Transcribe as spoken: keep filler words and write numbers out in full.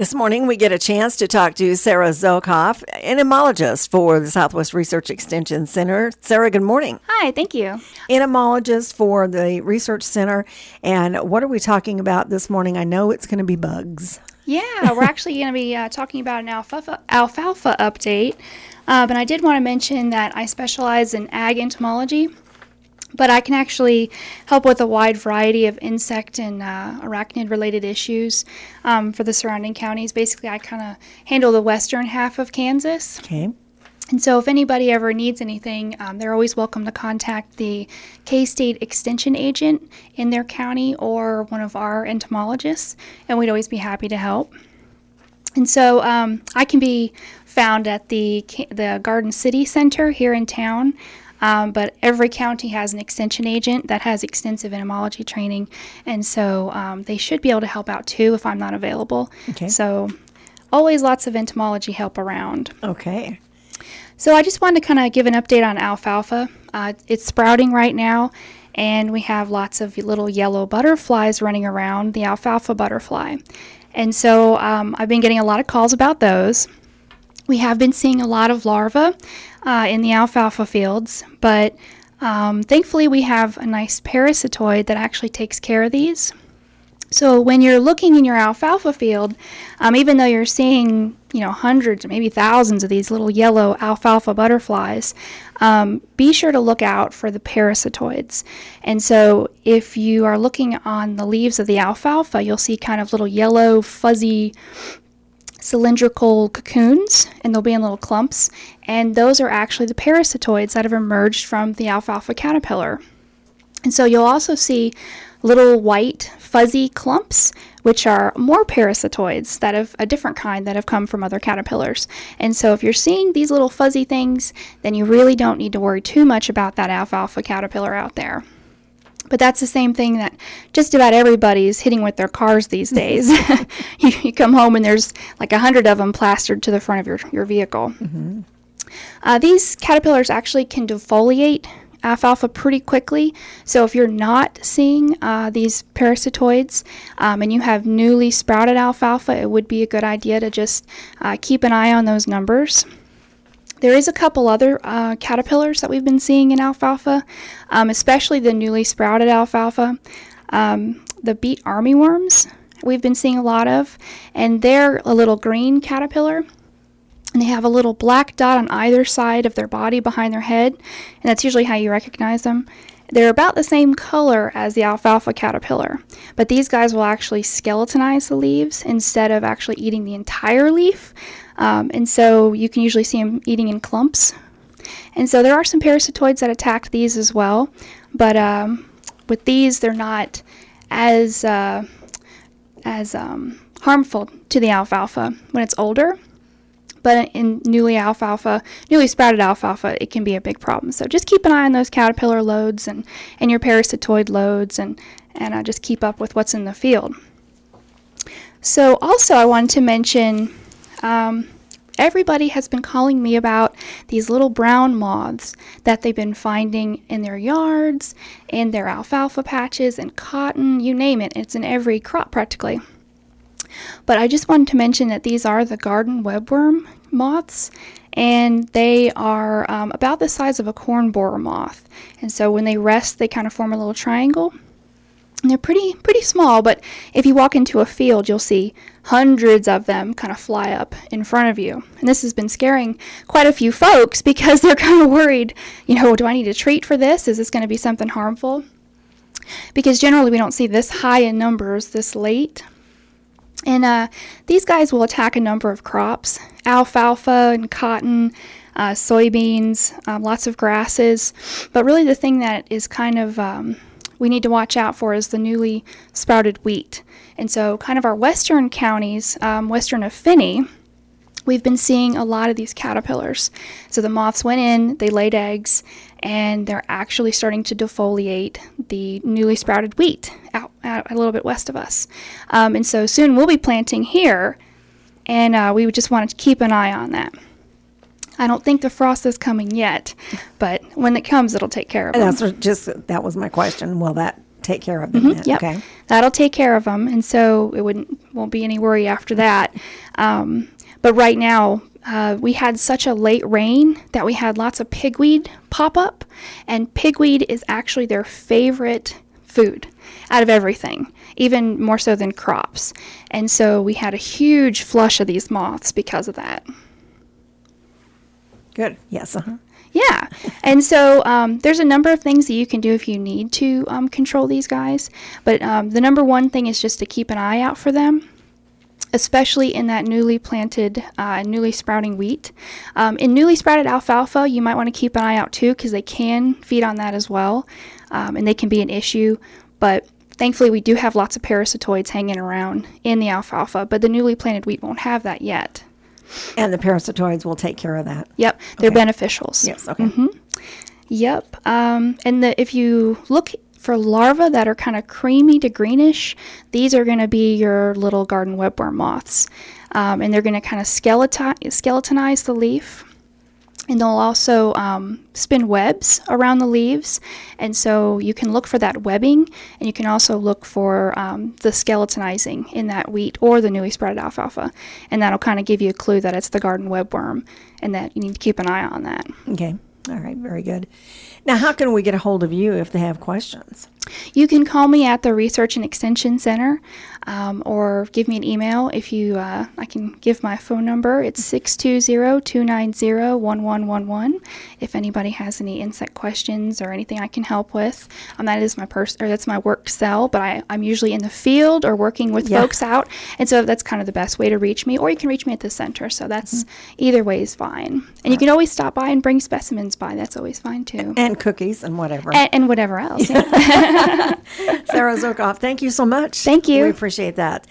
This morning, we get a chance to talk to Sarah Zelkoff, entomologist for the Southwest Research Extension Center. Sarah, good morning. Hi, thank you. Entomologist for the Research Center. And what are we talking about this morning? I know it's going to be bugs. Yeah, we're actually going to be uh, talking about an alfalfa, alfalfa update. Um, and I did want to mention that I specialize in ag entomology, but I can actually help with a wide variety of insect and uh, arachnid-related issues um, for the surrounding counties. Basically, I kind of handle the western half of Kansas. Okay. And so if anybody ever needs anything, um, they're always welcome to contact the K-State Extension agent in their county or one of our entomologists, and we'd always be happy to help. And so um, I can be found at the the Garden City Center here in town. Um, but every county has an extension agent that has extensive entomology training, and so um, they should be able to help out too if I'm not available. Okay. So always lots of entomology help around. Okay. So I just wanted to kind of give an update on alfalfa. Uh, it's sprouting right now, and we have lots of little yellow butterflies running around, the alfalfa butterfly. And so um, I've been getting a lot of calls about those. We have been seeing a lot of larvae uh, in the alfalfa fields, but um, thankfully we have a nice parasitoid that actually takes care of these. So when you're looking in your alfalfa field, um, even though you're seeing, you know, hundreds or maybe thousands of these little yellow alfalfa butterflies, um, be sure to look out for the parasitoids. And so if you are looking on the leaves of the alfalfa, you'll see kind of little yellow, fuzzy, cylindrical cocoons, and they'll be in little clumps, and those are actually the parasitoids that have emerged from the alfalfa caterpillar. And so you'll also see little white fuzzy clumps, which are more parasitoids that have a different kind that have come from other caterpillars. And so if you're seeing these little fuzzy things, then you really don't need to worry too much about that alfalfa caterpillar out there. But that's the same thing that just about everybody's hitting with their cars these days. you, you come home and there's like a hundred of them plastered to the front of your, your vehicle. Mm-hmm. Uh, these caterpillars actually can defoliate alfalfa pretty quickly. So if you're not seeing uh, these parasitoids um, and you have newly sprouted alfalfa, it would be a good idea to just uh, keep an eye on those numbers. There is a couple other uh, caterpillars that we've been seeing in alfalfa, um, especially the newly sprouted alfalfa. Um, the beet armyworms we've been seeing a lot of, and they're a little green caterpillar, and they have a little black dot on either side of their body behind their head, and that's usually how you recognize them. They're about the same color as the alfalfa caterpillar, but these guys will actually skeletonize the leaves instead of actually eating the entire leaf. Um, and so you can usually see them eating in clumps. And so there are some parasitoids that attack these as well, but um, with these they're not as uh, as um, harmful to the alfalfa when it's older. But in newly alfalfa, newly sprouted alfalfa, it can be a big problem. So just keep an eye on those caterpillar loads and, and your parasitoid loads, and, and uh, just keep up with what's in the field. So also I wanted to mention, um, everybody has been calling me about these little brown moths that they've been finding in their yards, in their alfalfa patches, and cotton, you name it. It's in every crop practically. But I just wanted to mention that these are the garden webworm moths, and they are um, about the size of a corn borer moth. And so when they rest, they kind of form a little triangle. And they're pretty pretty small, but if you walk into a field, you'll see hundreds of them kind of fly up in front of you. And this has been scaring quite a few folks because they're kind of worried, you know, do I need to treat for this? Is this going to be something harmful? Because generally we don't see this high in numbers this late. And uh, these guys will attack a number of crops, alfalfa and cotton, uh, soybeans, um, lots of grasses. But really the thing that is kind of um, we need to watch out for is the newly sprouted wheat. And so kind of our western counties, um, western of Finney, we've been seeing a lot of these caterpillars. So the moths went in, they laid eggs, and they're actually starting to defoliate the newly sprouted wheat out, out a little bit west of us. Um, and so soon we'll be planting here, and uh, we would just want to keep an eye on that. I don't think the frost is coming yet, but when it comes, it'll take care of it. That's what just that was my question. Will that take care of them. Mm-hmm, then. yep. Okay. That'll take care of them, and so it wouldn't won't be any worry after that. Um, but right now, uh, we had such a late rain that we had lots of pigweed pop up, and pigweed is actually their favorite food out of everything, even more so than crops. And so we had a huge flush of these moths because of that. Good. Yes. Uh-huh. Yeah. And so um, there's a number of things that you can do if you need to um, control these guys. But um, the number one thing is just to keep an eye out for them, especially in that newly planted, uh, newly sprouting wheat. Um, in newly sprouted alfalfa, you might want to keep an eye out too, because they can feed on that as well, um, and they can be an issue. But thankfully, we do have lots of parasitoids hanging around in the alfalfa, but the newly planted wheat won't have that yet. And the parasitoids will take care of that. Yep, they're Okay. beneficials. Yes. Okay. Mm-hmm. Yep. Um, and the, if you look for larvae that are kind of creamy to greenish, these are going to be your little garden webworm moths. Um, and they're going to kind of skeletonize, skeletonize the leaf. And they'll also um, spin webs around the leaves. And so you can look for that webbing, and you can also look for um, the skeletonizing in that wheat or the newly sprouted alfalfa. And that'll kind of give you a clue that it's the garden webworm and that you need to keep an eye on that. Okay. All right. Very good. Now, how can we get a hold of you if they have questions? You can call me at the Research and Extension Center, um, or give me an email if you, uh, I can give my phone number. It's six two zero, two nine zero, one one one one. If anybody has any insect questions or anything I can help with, um, that is my pers- or that's my work cell, but I, I'm usually in the field or working with Yeah. folks out, and so that's kind of the best way to reach me, or you can reach me at the center, so that's either way is fine. And you can always stop by and bring specimens by. That's always fine too. And cookies and whatever. And, and whatever else. Yeah. Sarah Zokoff, thank you so much. Thank you. We appreciate that.